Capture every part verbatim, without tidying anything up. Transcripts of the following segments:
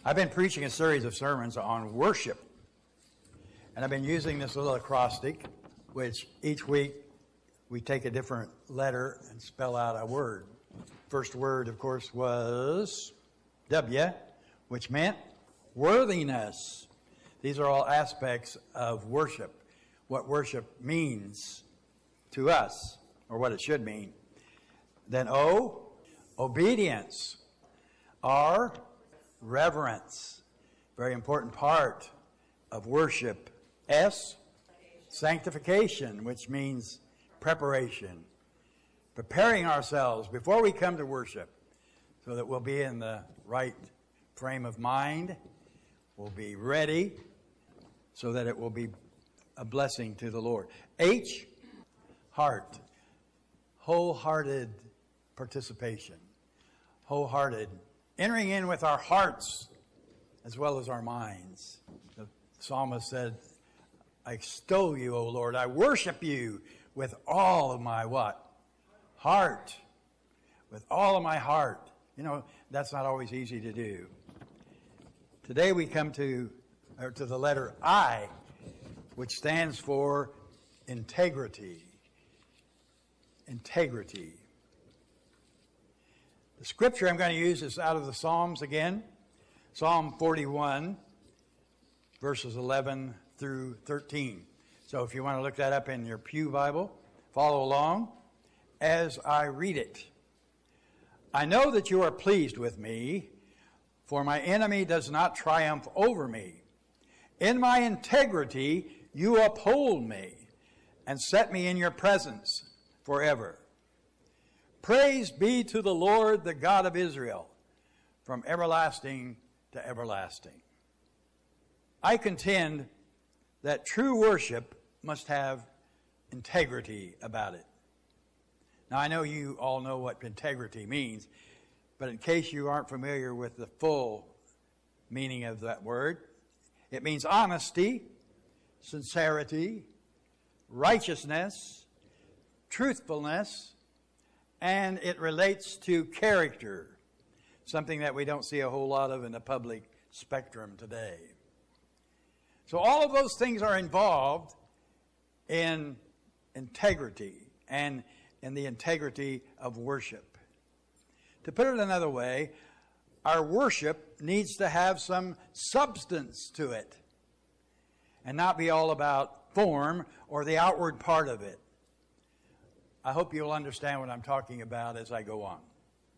I've been preaching a series of sermons on worship, and I've been using this little acrostic, which each week we take a different letter and spell out a word. First word, of course, was W, which meant worthiness. These are all aspects of worship, what worship means to us, or what it should mean. Then O, obedience. R, reverence. Very important part of worship. S, sanctification, which means preparation. Preparing ourselves before we come to worship so that we'll be in the right frame of mind. We'll be ready so that it will be a blessing to the Lord. H, heart. Wholehearted participation. Wholehearted. Entering in with our hearts as well as our minds. The psalmist said, I extol you, O Lord. I worship you with all of my what? Heart. With all of my heart. You know, that's not always easy to do. Today we come to, or to the letter I, which stands for integrity. Integrity. The scripture I'm going to use is out of the Psalms again. Psalm forty-one, verses eleven through thirteen. So if you want to look that up in your pew Bible, follow along as I read it. I know that you are pleased with me, for my enemy does not triumph over me. In my integrity you uphold me and set me in your presence forever. Praise be to the Lord, the God of Israel, from everlasting to everlasting. I contend that true worship must have integrity about it. Now, I know you all know what integrity means, but in case you aren't familiar with the full meaning of that word, it means honesty, sincerity, righteousness, truthfulness, and it relates to character, something that we don't see a whole lot of in the public spectrum today. So all of those things are involved in integrity and in the integrity of worship. To put it another way, our worship needs to have some substance to it and not be all about form or the outward part of it. I hope you'll understand what I'm talking about as I go on.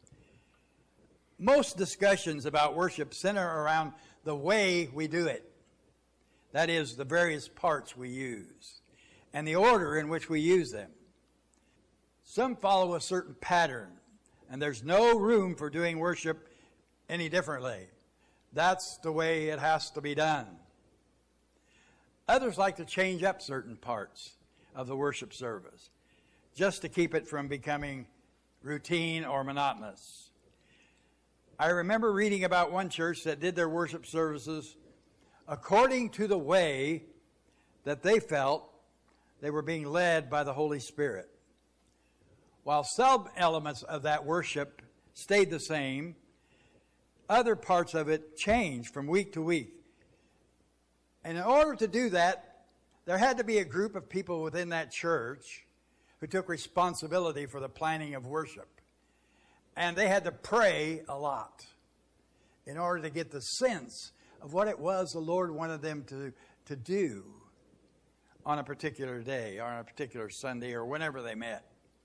Most discussions about worship center around the way we do it. That is, the various parts we use and the order in which we use them. Some follow a certain pattern, and there's no room for doing worship any differently. That's the way it has to be done. Others like to change up certain parts of the worship service just to keep it from becoming routine or monotonous. I remember reading about one church that did their worship services according to the way that they felt they were being led by the Holy Spirit. While some elements of that worship stayed the same, other parts of it changed from week to week. And in order to do that, there had to be a group of people within that church who took responsibility for the planning of worship. And they had to pray a lot in order to get the sense of what it was the Lord wanted them to, to do on a particular day, or on a particular Sunday, or whenever they met.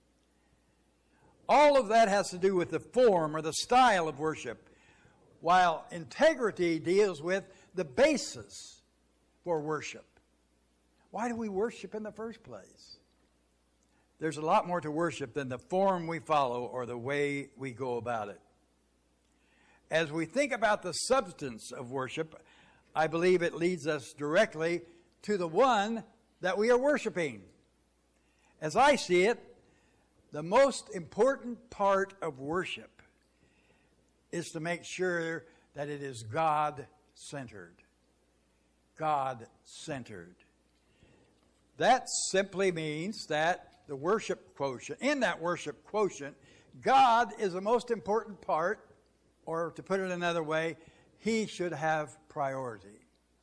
All of that has to do with the form or the style of worship, while integrity deals with the basis for worship. Why do we worship in the first place? There's a lot more to worship than the form we follow or the way we go about it. As we think about the substance of worship, I believe it leads us directly to the one that we are worshiping. As I see it, the most important part of worship is to make sure that it is God-centered. God-centered. That simply means that the worship quotient, in that worship quotient, God is the most important part, or to put it another way, He should have priority.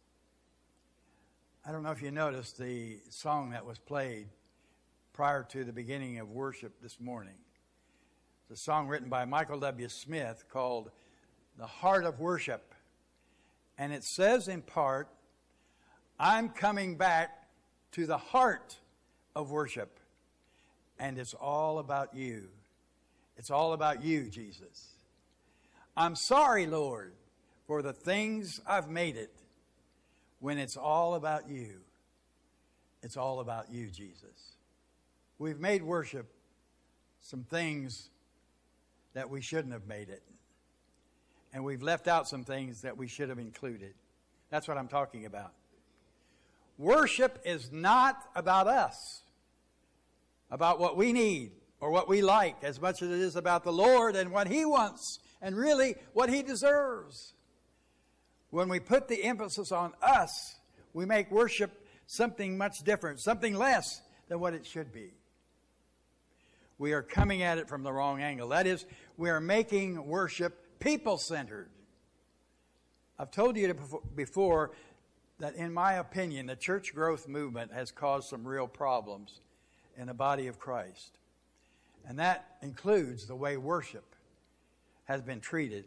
I don't know if you noticed the song that was played prior to the beginning of worship this morning. It's a song written by Michael W. Smith called The Heart of Worship. And it says in part, I'm coming back to the heart of worship. And it's all about you. It's all about you, Jesus. I'm sorry, Lord, for the things I've made it. When it's all about you, it's all about you, Jesus. We've made worship some things that we shouldn't have made it. And we've left out some things that we should have included. That's what I'm talking about. Worship is not about us, about what we need or what we like, as much as it is about the Lord and what He wants and really what He deserves. When we put the emphasis on us, we make worship something much different, something less than what it should be. We are coming at it from the wrong angle. That is, we are making worship people-centered. I've told you before that, in my opinion, the church growth movement has caused some real problems in the body of Christ. And that includes the way worship has been treated.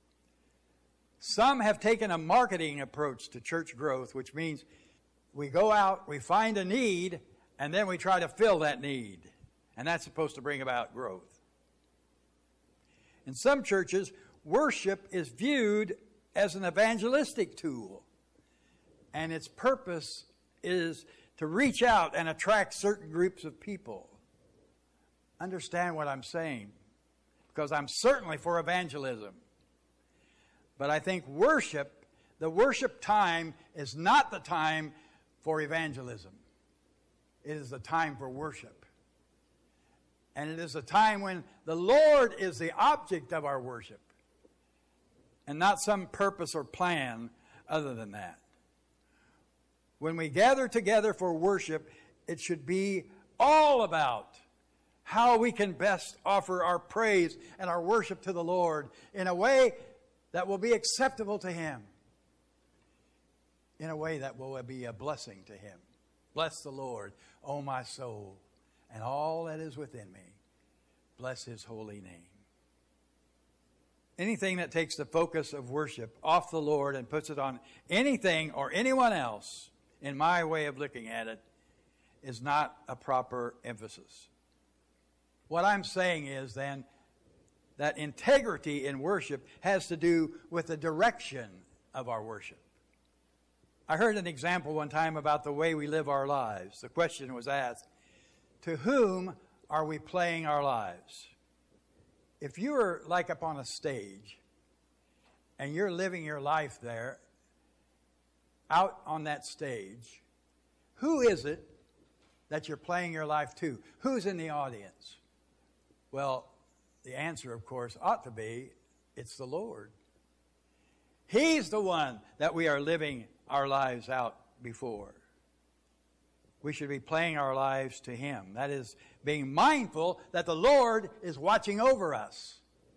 Some have taken a marketing approach to church growth, which means we go out, we find a need, and then we try to fill that need. And that's supposed to bring about growth. In some churches, worship is viewed as an evangelistic tool. And its purpose is to reach out and attract certain groups of people. Understand what I'm saying, because I'm certainly for evangelism. But I think worship, the worship time is not the time for evangelism. It is the time for worship. And it is a time when the Lord is the object of our worship, and not some purpose or plan other than that. When we gather together for worship, it should be all about how we can best offer our praise and our worship to the Lord in a way that will be acceptable to Him, in a way that will be a blessing to Him. Bless the Lord, O my soul, and all that is within me. Bless His holy name. Anything that takes the focus of worship off the Lord and puts it on anything or anyone else, in my way of looking at it, is not a proper emphasis. What I'm saying is then that integrity in worship has to do with the direction of our worship. I heard an example one time about the way we live our lives. The question was asked, to whom are we playing our lives? If you're like up on a stage and you're living your life there, out on that stage, who is it that you're playing your life to? Who's in the audience? Well, the answer, of course, ought to be, it's the Lord. He's the one that we are living our lives out before. We should be playing our lives to Him. That is, being mindful that the Lord is watching over us.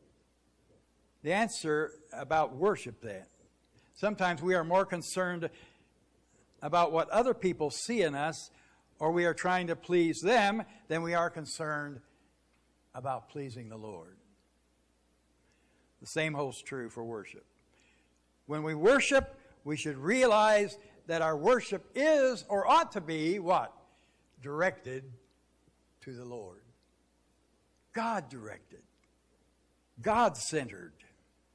The answer about worship then. Sometimes we are more concerned about what other people see in us, or we are trying to please them, than we are concerned about pleasing the Lord. The same holds true for worship. When we worship, we should realize that our worship is, or ought to be, what? Directed to the Lord. God-directed. God-centered.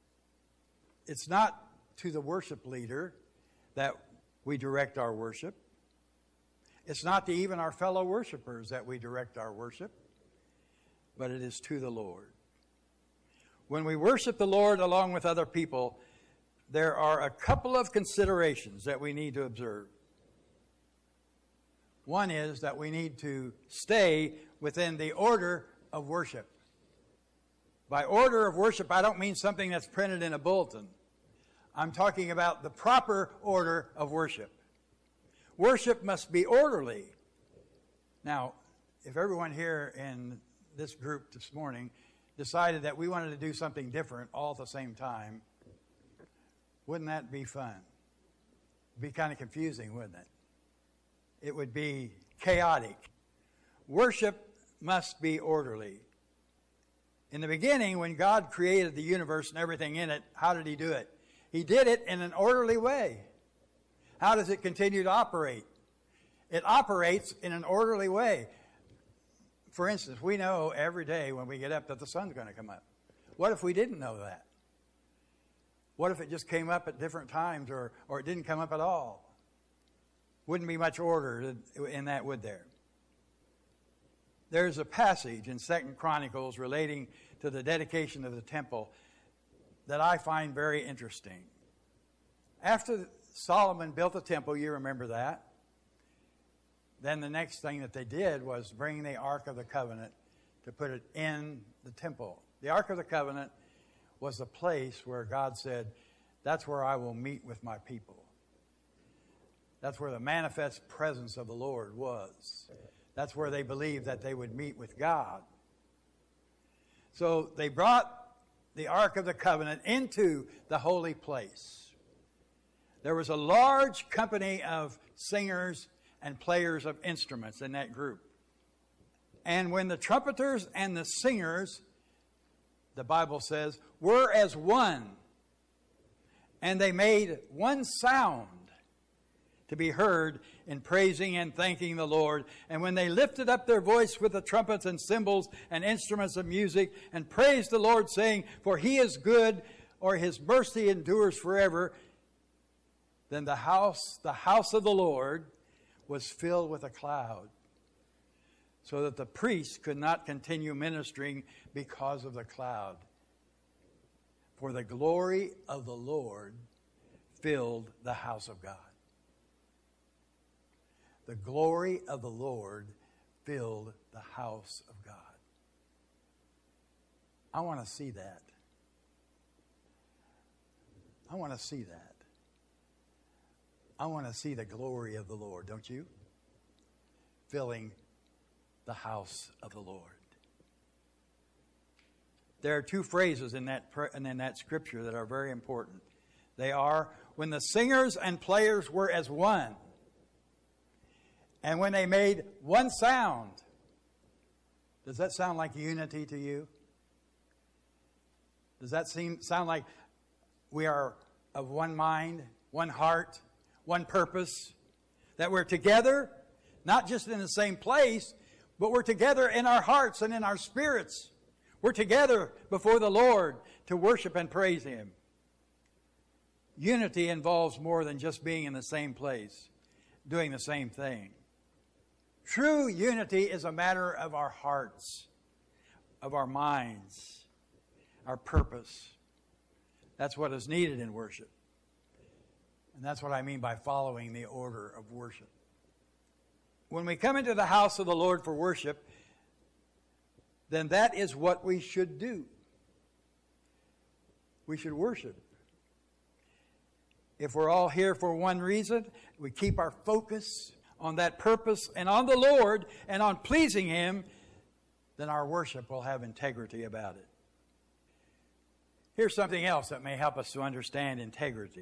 It's not to the worship leader that we direct our worship. It's not to even our fellow worshipers that we direct our worship, but it is to the Lord. When we worship the Lord along with other people, there are a couple of considerations that we need to observe. One is that we need to stay within the order of worship. By order of worship, I don't mean something that's printed in a bulletin. I'm talking about the proper order of worship. Worship must be orderly. Now, if everyone here in this group this morning decided that we wanted to do something different all at the same time, Wouldn't that be fun? It'd be kind of confusing, wouldn't it? It would be chaotic. Worship must be orderly. In the beginning, when God created the universe and everything in it, how did he do it? He did it in an orderly way. How does it continue to operate? It operates in an orderly way. For instance, we know every day when we get up that the sun's going to come up. What if we didn't know that? What if it just came up at different times, or, or it didn't come up at all? Wouldn't be much order in that, would there? There's a passage in Second Chronicles relating to the dedication of the temple that I find very interesting. After Solomon built the temple, you remember that, then the next thing that they did was bring the Ark of the Covenant to put it in the temple. The Ark of the Covenant was the place where God said, that's where I will meet with my people. That's where the manifest presence of the Lord was. That's where they believed that they would meet with God. So they brought the Ark of the Covenant into the holy place. There was a large company of singers and players of instruments in that group. And when the trumpeters and the singers, the Bible says, were as one, and they made one sound to be heard in praising and thanking the Lord. And when they lifted up their voice with the trumpets and cymbals and instruments of music and praised the Lord, saying, for he is good, or his mercy endures forever, then the house, the house of the Lord was filled with a cloud, so that the priests could not continue ministering because of the cloud. For the glory of the Lord filled the house of God. The glory of the Lord filled the house of God. I want to see that. I want to see that. I want to see the glory of the Lord, don't you? Filling the house of the Lord. There are two phrases in that in that scripture that are very important. They are, when the singers and players were as one, and when they made one sound. Does that sound like unity to you? Does that seem sound like we are of one mind, one heart, one purpose? That we're together, not just in the same place, but we're together in our hearts and in our spirits. We're together before the Lord to worship and praise him. Unity involves more than just being in the same place, doing the same thing. True unity is a matter of our hearts, of our minds, our purpose. That's what is needed in worship. And that's what I mean by following the order of worship. When we come into the house of the Lord for worship, then that is what we should do. We should worship. If we're all here for one reason, we keep our focus on that purpose and on the Lord and on pleasing him, then our worship will have integrity about it. Here's something else that may help us to understand integrity.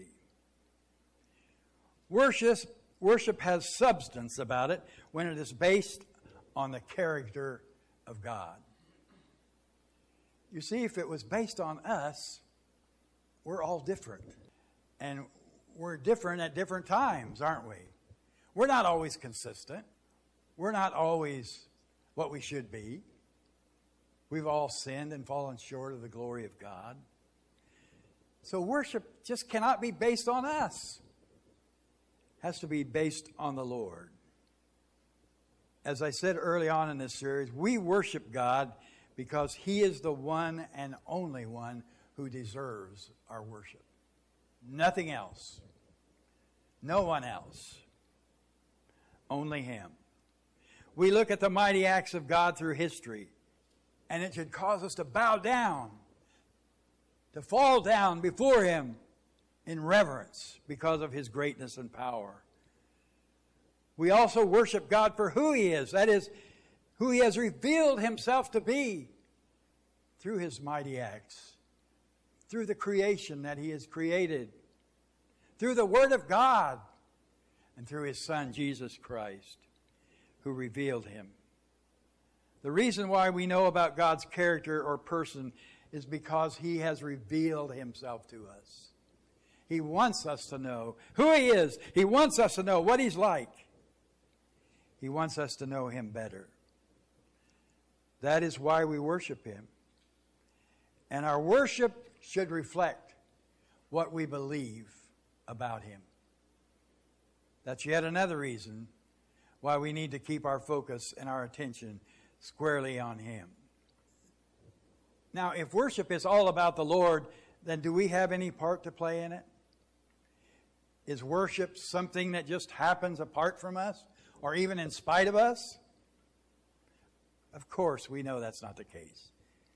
Worship, worship has substance about it when it is based on the character of God. You see, if it was based on us, we're all different. And we're different at different times, aren't we? We're not always consistent. We're not always what we should be. We've all sinned and fallen short of the glory of God. So worship just cannot be based on us. It has to be based on the Lord. As I said early on in this series, we worship God because he is the one and only one who deserves our worship. Nothing else. No one else. Only him. We look at the mighty acts of God through history, and it should cause us to bow down, to fall down before him in reverence because of his greatness and power. We also worship God for who he is, that is, who he has revealed himself to be through his mighty acts, through the creation that he has created, through the Word of God and through His Son, Jesus Christ, who revealed Him. The reason why we know about God's character or person is because He has revealed Himself to us. He wants us to know who He is. He wants us to know what He's like. He wants us to know Him better. That is why we worship Him. And our worship should reflect what we believe about Him. That's yet another reason why we need to keep our focus and our attention squarely on Him. Now, if worship is all about the Lord, then do we have any part to play in it? Is worship something that just happens apart from us, or even in spite of us? Of course, we know that's not the case.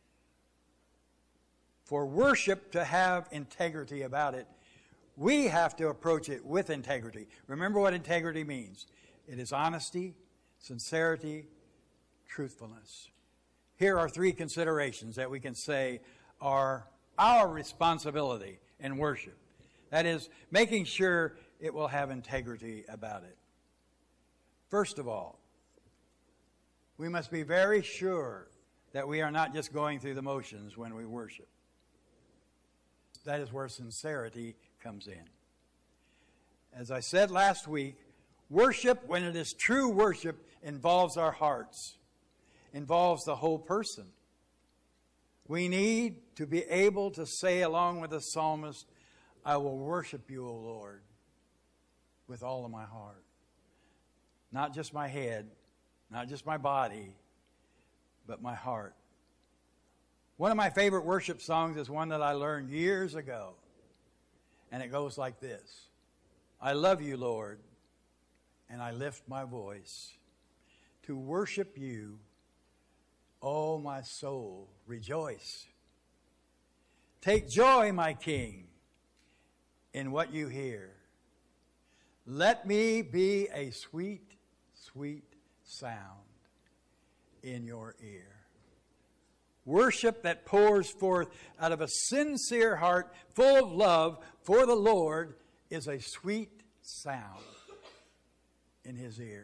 For worship to have integrity about it, we have to approach it with integrity. Remember what integrity means. It is honesty, sincerity, truthfulness. Here are three considerations that we can say are our responsibility in worship. That is, making sure it will have integrity about it. First of all, we must be very sure that we are not just going through the motions when we worship. That is where sincerity comes in. As I said last week, worship, when it is true worship, involves our hearts, involves the whole person. We need to be able to say along with the psalmist, I will worship you, O Lord, with all of my heart. Not just my head, not just my body, but my heart. One of my favorite worship songs is one that I learned years ago. And it goes like this. I love you, Lord, and I lift my voice to worship you. Oh, my soul, rejoice. Take joy, my King, in what you hear. Let me be a sweet, sweet sound in your ear. Worship that pours forth out of a sincere heart full of love for the Lord is a sweet sound in His ear.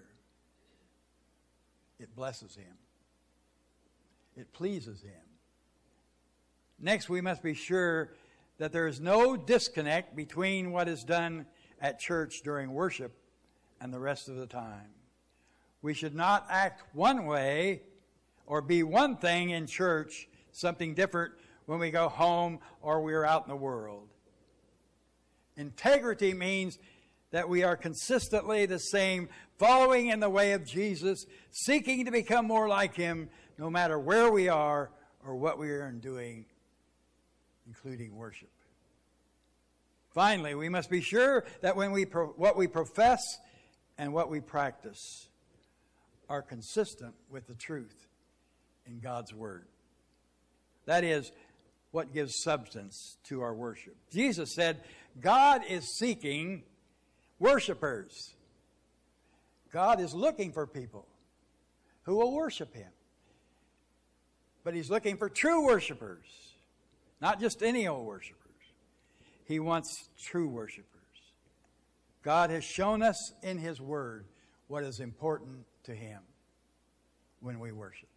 It blesses Him. It pleases Him. Next, we must be sure that there is no disconnect between what is done at church during worship and the rest of the time. We should not act one way or be one thing in church, something different when we go home or we're out in the world. Integrity means that we are consistently the same, following in the way of Jesus, seeking to become more like Him, no matter where we are or what we are doing, including worship. Finally, we must be sure that when we pro- what we profess and what we practice are consistent with the truth in God's Word. That is what gives substance to our worship. Jesus said, God is seeking worshipers. God is looking for people who will worship Him. But He's looking for true worshipers, not just any old worshipers. He wants true worshipers. God has shown us in His Word what is important to Him when we worship.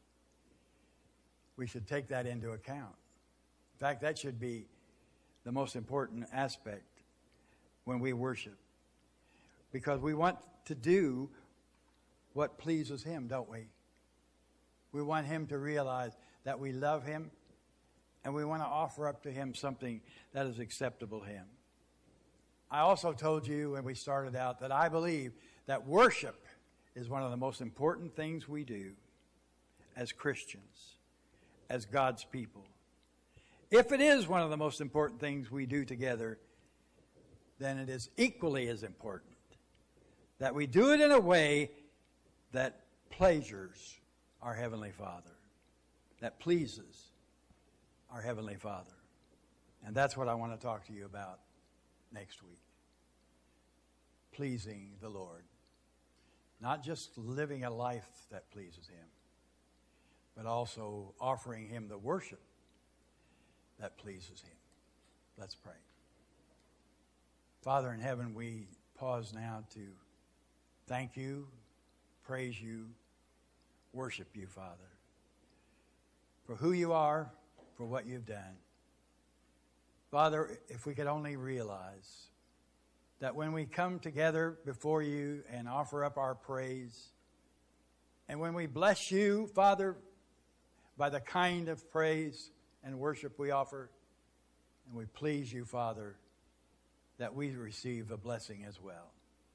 We should take that into account. In fact, that should be the most important aspect when we worship. Because we want to do what pleases Him, don't we? We want Him to realize that we love Him, and we want to offer up to Him something that is acceptable to Him. I also told you when we started out that I believe that worship is one of the most important things we do as Christians, as God's people. If it is one of the most important things we do together, then it is equally as important that we do it in a way that pleasures our Heavenly Father, that pleases our Heavenly Father. And that's what I want to talk to you about next week. Pleasing the Lord. Not just living a life that pleases Him, but also offering Him the worship that pleases Him. Let's pray. Father in heaven, we pause now to thank you, praise you, worship you, Father, for who you are, for what you've done. Father, if we could only realize that when we come together before you and offer up our praise, and when we bless you, Father, by the kind of praise and worship we offer, and we please you, Father, that we receive a blessing as well.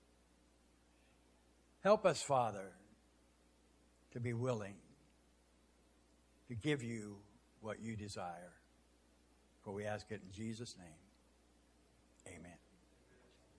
Help us, Father, to be willing to give you what you desire. For we ask it in Jesus' name. Amen.